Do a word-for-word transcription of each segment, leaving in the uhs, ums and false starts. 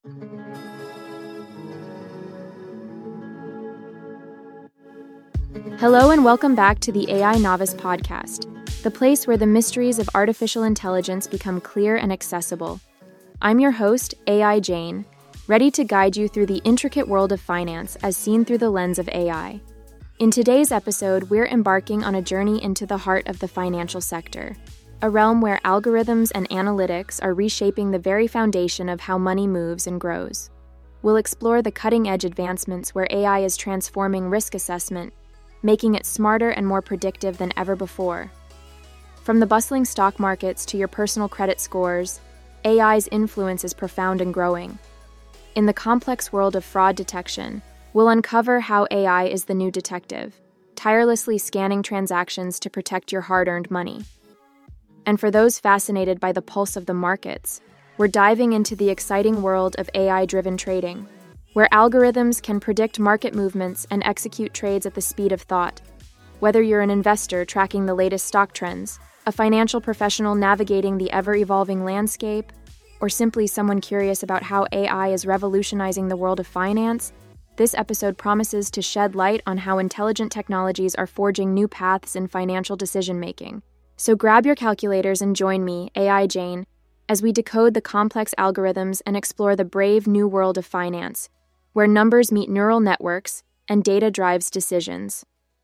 Hello and welcome back to the A I Novice Podcast, the place where the mysteries of artificial intelligence become clear and accessible. I'm your host, A I Jane, ready to guide you through the intricate world of finance as seen through the lens of A I. In today's episode, we're embarking on a journey into the heart of the financial sector, a realm where algorithms and analytics are reshaping the very foundation of how money moves and grows. We'll explore the cutting-edge advancements where A I is transforming risk assessment, making it smarter and more predictive than ever before. From the bustling stock markets to your personal credit scores, A I's influence is profound and growing. In the complex world of fraud detection, we'll uncover how A I is the new detective, tirelessly scanning transactions to protect your hard-earned money. And for those fascinated by the pulse of the markets, we're diving into the exciting world of A I-driven trading, where algorithms can predict market movements and execute trades at the speed of thought. Whether you're an investor tracking the latest stock trends, a financial professional navigating the ever-evolving landscape, or simply someone curious about how A I is revolutionizing the world of finance, this episode promises to shed light on how intelligent technologies are forging new paths in financial decision-making. So grab your calculators and join me, A I Jane, as we decode the complex algorithms and explore the brave new world of finance, where numbers meet neural networks and data drives decisions.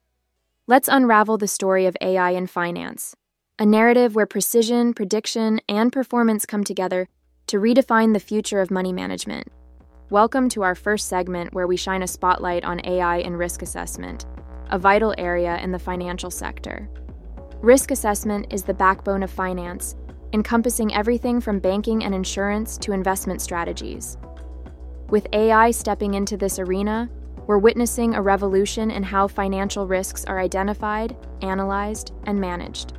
Let's unravel the story of A I in finance, a narrative where precision, prediction, and performance come together to redefine the future of money management. Welcome to our first segment where we shine a spotlight on A I and risk assessment, a vital area in the financial sector. Risk assessment is the backbone of finance, encompassing everything from banking and insurance to investment strategies. With A I stepping into this arena, we're witnessing a revolution in how financial risks are identified, analyzed, and managed.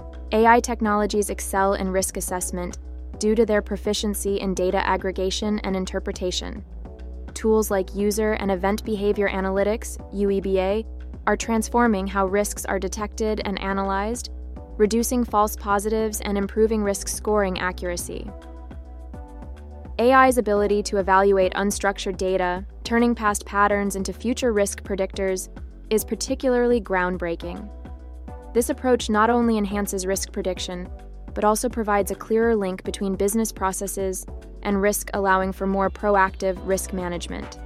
A I technologies excel in risk assessment due to their proficiency in data aggregation and interpretation. Tools like User and Event Behavior Analytics, U E B A, are transforming how risks are detected and analyzed, reducing false positives and improving risk scoring accuracy. A I's ability to evaluate unstructured data, turning past patterns into future risk predictors, is particularly groundbreaking. This approach not only enhances risk prediction, but also provides a clearer link between business processes and risk, allowing for more proactive risk management.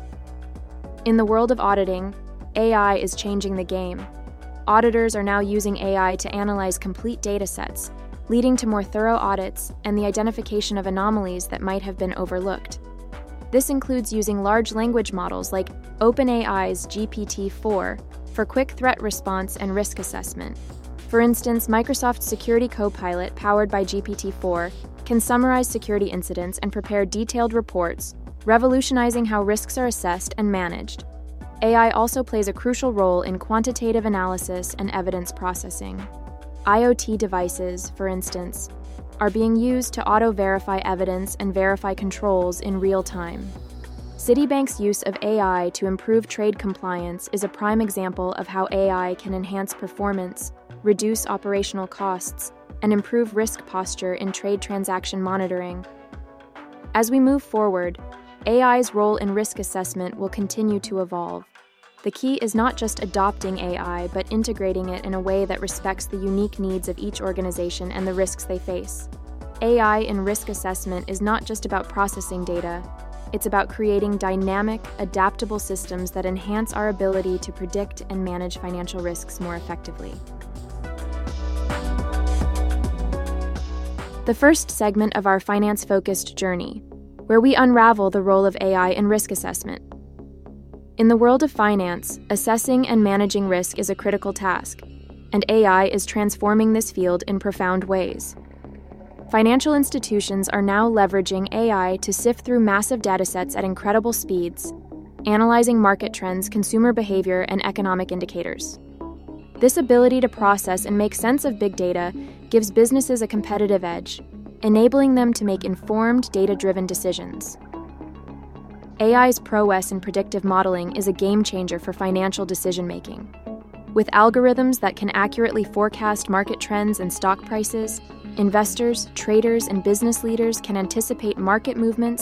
In the world of auditing, A I is changing the game. Auditors are now using A I to analyze complete data sets, leading to more thorough audits and the identification of anomalies that might have been overlooked. This includes using large language models like OpenAI's G P T four for quick threat response and risk assessment. For instance, Microsoft's Security Copilot, powered by G P T four, can summarize security incidents and prepare detailed reports, revolutionizing how risks are assessed and managed. A I also plays a crucial role in quantitative analysis and evidence processing. IoT devices, for instance, are being used to auto-verify evidence and verify controls in real time. Citibank's use of A I to improve trade compliance is a prime example of how A I can enhance performance, reduce operational costs, and improve risk posture in trade transaction monitoring. As we move forward, A I's role in risk assessment will continue to evolve. The key is not just adopting A I, but integrating it in a way that respects the unique needs of each organization and the risks they face. A I in risk assessment is not just about processing data, it's about creating dynamic, adaptable systems that enhance our ability to predict and manage financial risks more effectively. The first segment of our finance-focused journey, where we unravel the role of A I in risk assessment. In the world of finance, assessing and managing risk is a critical task, and A I is transforming this field in profound ways. Financial institutions are now leveraging A I to sift through massive datasets at incredible speeds, analyzing market trends, consumer behavior, and economic indicators. This ability to process and make sense of big data gives businesses a competitive edge, enabling them to make informed, data-driven decisions. A I's prowess in predictive modeling is a game-changer for financial decision-making. With algorithms that can accurately forecast market trends and stock prices, investors, traders, and business leaders can anticipate market movements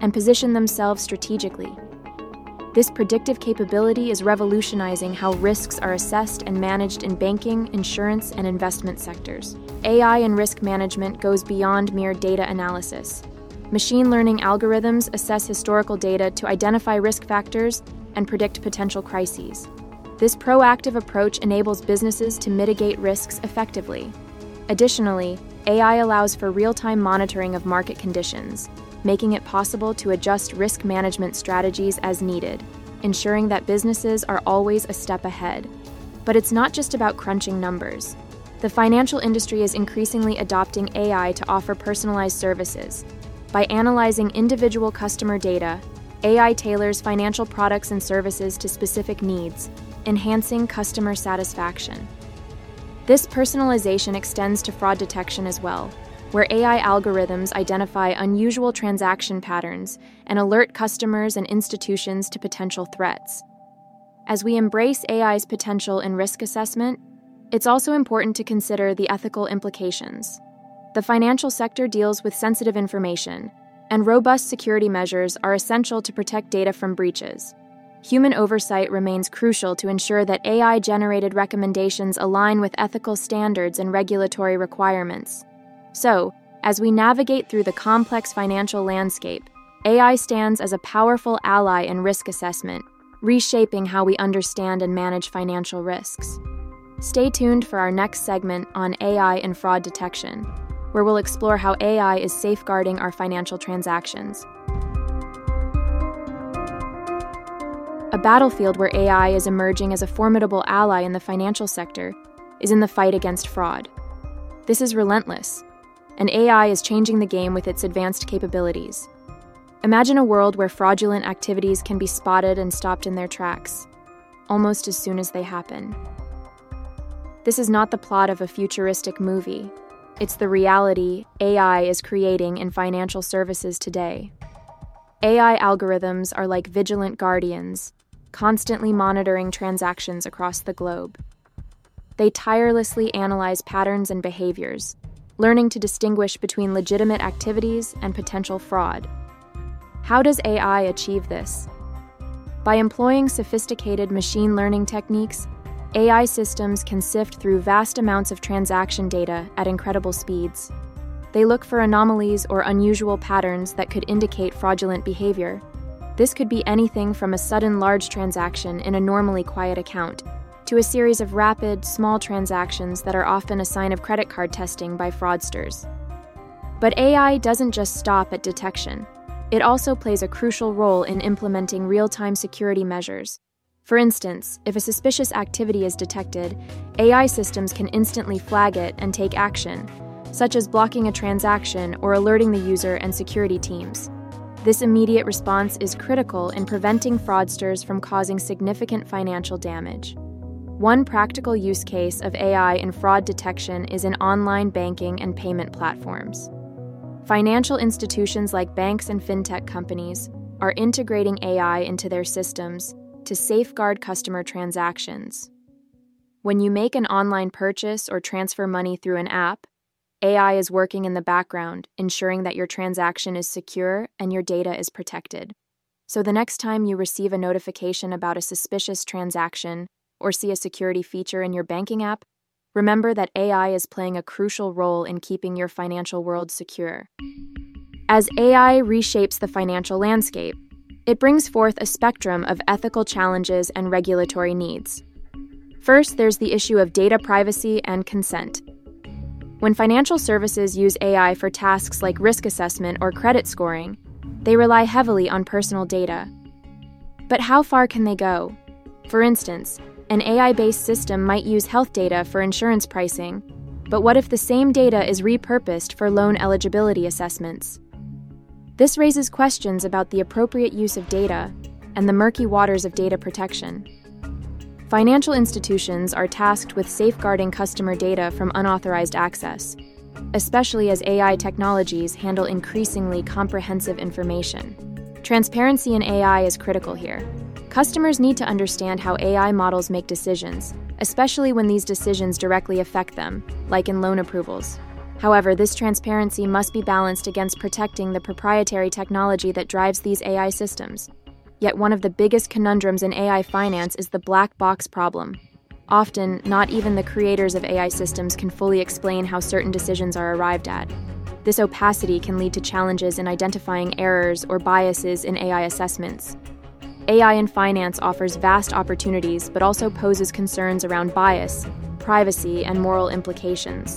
and position themselves strategically. This predictive capability is revolutionizing how risks are assessed and managed in banking, insurance, and investment sectors. A I in risk management goes beyond mere data analysis. Machine learning algorithms assess historical data to identify risk factors and predict potential crises. This proactive approach enables businesses to mitigate risks effectively. Additionally, A I allows for real-time monitoring of market conditions, making it possible to adjust risk management strategies as needed, ensuring that businesses are always a step ahead. But it's not just about crunching numbers. The financial industry is increasingly adopting A I to offer personalized services. By analyzing individual customer data, A I tailors financial products and services to specific needs, enhancing customer satisfaction. This personalization extends to fraud detection as well, where A I algorithms identify unusual transaction patterns and alert customers and institutions to potential threats. As we embrace A I's potential in risk assessment, it's also important to consider the ethical implications. The financial sector deals with sensitive information, and robust security measures are essential to protect data from breaches. Human oversight remains crucial to ensure that A I-generated recommendations align with ethical standards and regulatory requirements. So, as we navigate through the complex financial landscape, A I stands as a powerful ally in risk assessment, reshaping how we understand and manage financial risks. Stay tuned for our next segment on A I and fraud detection, where we'll explore how A I is safeguarding our financial transactions. A battlefield where A I is emerging as a formidable ally in the financial sector is in the fight against fraud. This is relentless, and A I is changing the game with its advanced capabilities. Imagine a world where fraudulent activities can be spotted and stopped in their tracks, almost as soon as they happen. This is not the plot of a futuristic movie. It's the reality A I is creating in financial services today. A I algorithms are like vigilant guardians, constantly monitoring transactions across the globe. They tirelessly analyze patterns and behaviors, learning to distinguish between legitimate activities and potential fraud. How does A I achieve this? By employing sophisticated machine learning techniques, A I systems can sift through vast amounts of transaction data at incredible speeds. They look for anomalies or unusual patterns that could indicate fraudulent behavior. This could be anything from a sudden large transaction in a normally quiet account to a series of rapid, small transactions that are often a sign of credit card testing by fraudsters. But A I doesn't just stop at detection. It also plays a crucial role in implementing real-time security measures. For instance, if a suspicious activity is detected, A I systems can instantly flag it and take action, such as blocking a transaction or alerting the user and security teams. This immediate response is critical in preventing fraudsters from causing significant financial damage. One practical use case of A I in fraud detection is in online banking and payment platforms. Financial institutions like banks and fintech companies are integrating A I into their systems to safeguard customer transactions. When you make an online purchase or transfer money through an app, A I is working in the background, ensuring that your transaction is secure and your data is protected. So the next time you receive a notification about a suspicious transaction or see a security feature in your banking app, remember that A I is playing a crucial role in keeping your financial world secure. As A I reshapes the financial landscape, it brings forth a spectrum of ethical challenges and regulatory needs. First, there's the issue of data privacy and consent. When financial services use A I for tasks like risk assessment or credit scoring, they rely heavily on personal data. But how far can they go? For instance, an A I-based system might use health data for insurance pricing, but what if the same data is repurposed for loan eligibility assessments? This raises questions about the appropriate use of data and the murky waters of data protection. Financial institutions are tasked with safeguarding customer data from unauthorized access, especially as A I technologies handle increasingly comprehensive information. Transparency in A I is critical here. Customers need to understand how A I models make decisions, especially when these decisions directly affect them, like in loan approvals. However, this transparency must be balanced against protecting the proprietary technology that drives these A I systems. Yet one of the biggest conundrums in A I finance is the black box problem. Often, not even the creators of A I systems can fully explain how certain decisions are arrived at. This opacity can lead to challenges in identifying errors or biases in A I assessments. A I in finance offers vast opportunities, but also poses concerns around bias, privacy, and moral implications.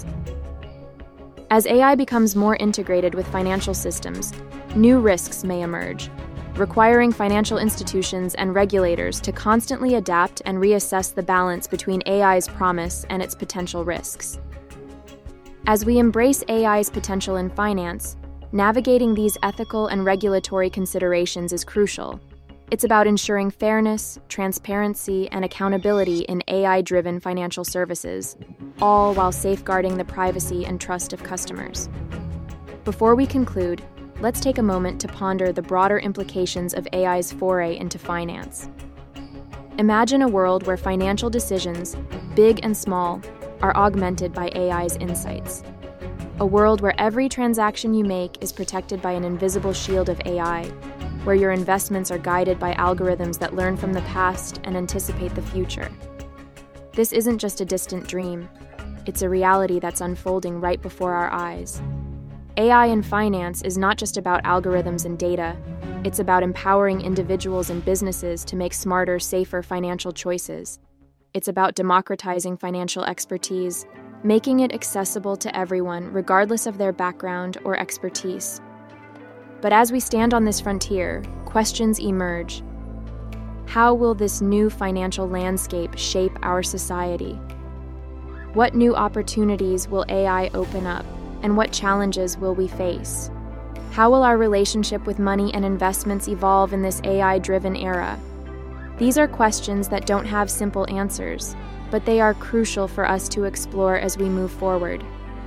As A I becomes more integrated with financial systems, new risks may emerge, requiring financial institutions and regulators to constantly adapt and reassess the balance between A I's promise and its potential risks. As we embrace A I's potential in finance, navigating these ethical and regulatory considerations is crucial. It's about ensuring fairness, transparency, and accountability in A I-driven financial services, all while safeguarding the privacy and trust of customers. Before we conclude, let's take a moment to ponder the broader implications of A I's foray into finance. Imagine a world where financial decisions, big and small, are augmented by A I's insights. A world where every transaction you make is protected by an invisible shield of A I, where your investments are guided by algorithms that learn from the past and anticipate the future. This isn't just a distant dream. It's a reality that's unfolding right before our eyes. A I in finance is not just about algorithms and data. It's about empowering individuals and businesses to make smarter, safer financial choices. It's about democratizing financial expertise, making it accessible to everyone regardless of their background or expertise. But as we stand on this frontier, questions emerge. How will this new financial landscape shape our society? What new opportunities will A I open up, and what challenges will we face? How will our relationship with money and investments evolve in this A I-driven era? These are questions that don't have simple answers, but they are crucial for us to explore as we move forward.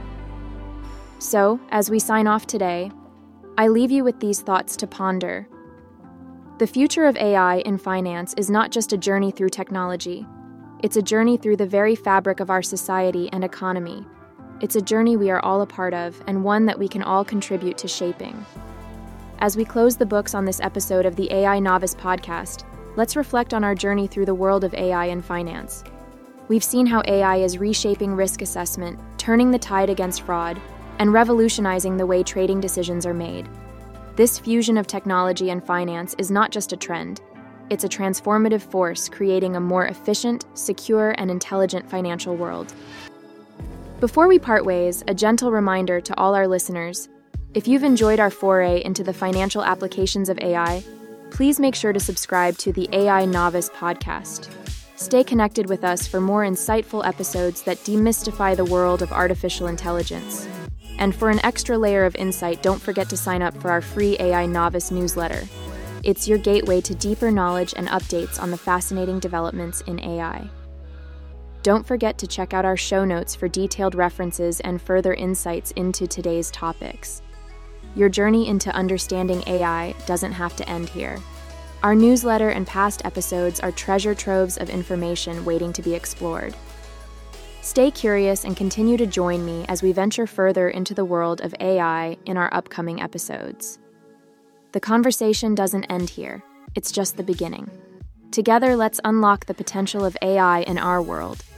So, as we sign off today, I leave you with these thoughts to ponder. The future of A I in finance is not just a journey through technology. It's a journey through the very fabric of our society and economy. It's a journey we are all a part of, and one that we can all contribute to shaping. As we close the books on this episode of the A I Novice podcast, let's reflect on our journey through the world of A I in finance. We've seen how A I is reshaping risk assessment, turning the tide against fraud, and revolutionizing the way trading decisions are made. This fusion of technology and finance is not just a trend. It's a transformative force creating a more efficient, secure, and intelligent financial world. Before we part ways, a gentle reminder to all our listeners: if you've enjoyed our foray into the financial applications of A I, please make sure to subscribe to the A I Novice podcast. Stay connected with us for more insightful episodes that demystify the world of artificial intelligence. And for an extra layer of insight, don't forget to sign up for our free A I Novice newsletter. It's your gateway to deeper knowledge and updates on the fascinating developments in A I. Don't forget to check out our show notes for detailed references and further insights into today's topics. Your journey into understanding A I doesn't have to end here. Our newsletter and past episodes are treasure troves of information waiting to be explored. Stay curious and continue to join me as we venture further into the world of A I in our upcoming episodes. The conversation doesn't end here. It's just the beginning. Together, let's unlock the potential of A I in our world.